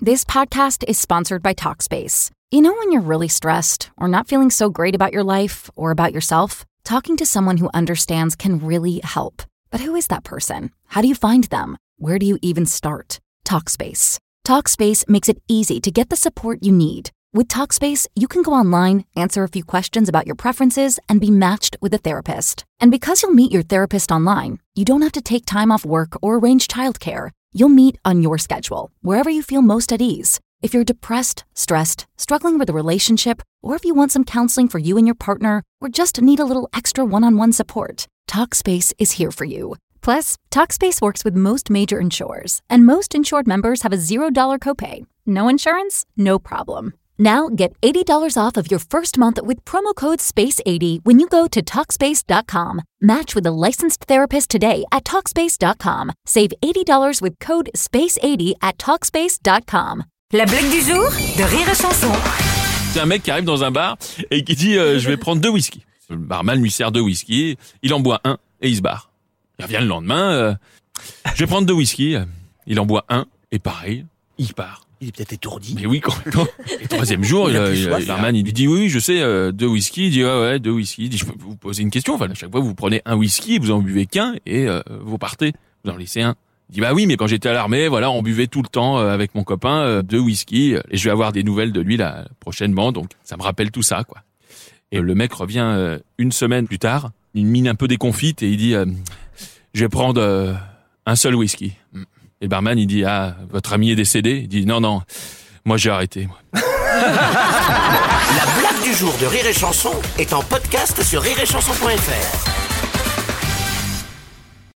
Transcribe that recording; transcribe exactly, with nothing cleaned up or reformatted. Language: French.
This podcast is sponsored by Talkspace. You know when you're really stressed or not feeling so great about your life or about yourself? Talking to someone who understands can really help. But who is that person? How do you find them? Where do you even start? Talkspace. Talkspace makes it easy to get the support you need. With Talkspace, you can go online, answer a few questions about your preferences, and be matched with a therapist. And because you'll meet your therapist online, you don't have to take time off work or arrange childcare. You'll meet on your schedule, wherever you feel most at ease. If you're depressed, stressed, struggling with a relationship, or if you want some counseling for you and your partner, or just need a little extra one-on-one support, Talkspace is here for you. Plus, Talkspace works with most major insurers, and most insured members have a zero dollars copay. No insurance? No problem. Now get eighty dollars off of your first month with promo code space eighty when you go to Talkspace dot com. Match with a licensed therapist today at Talkspace dot com. Save eighty dollars with code space eighty at Talkspace dot com. La blague du jour de Rire et Chanson. C'est un mec qui arrive dans un bar et qui dit euh, je vais prendre deux whisky. Le barman lui sert deux whisky, il en boit un et il se barre. Il revient le lendemain, euh, je vais prendre deux whisky, il en boit un et pareil, il part. Il est peut-être étourdi. Mais oui, complètement. Et le troisième jour, il, il, il, le barman, il lui dit oui, je sais, euh, deux whisky. Il dit ouais, ouais, deux whisky. Il dit je peux vous poser une question. Enfin, à chaque fois, vous prenez un whisky, vous en buvez qu'un et euh, vous partez. Vous en laissez un. Il dit bah oui, mais quand j'étais à l'armée, voilà, on buvait tout le temps euh, avec mon copain euh, deux whisky et je vais avoir des nouvelles de lui la prochainement. Donc ça me rappelle tout ça, quoi. Et le mec revient euh, une semaine plus tard, une mine un peu déconfite et il dit euh, je vais prendre euh, un seul whisky. Et le barman, il dit, ah, votre ami est décédé? Il dit, non, non, moi j'ai arrêté. Moi. La blague du jour de Rire et Chanson est en podcast sur rire et chanson point f r.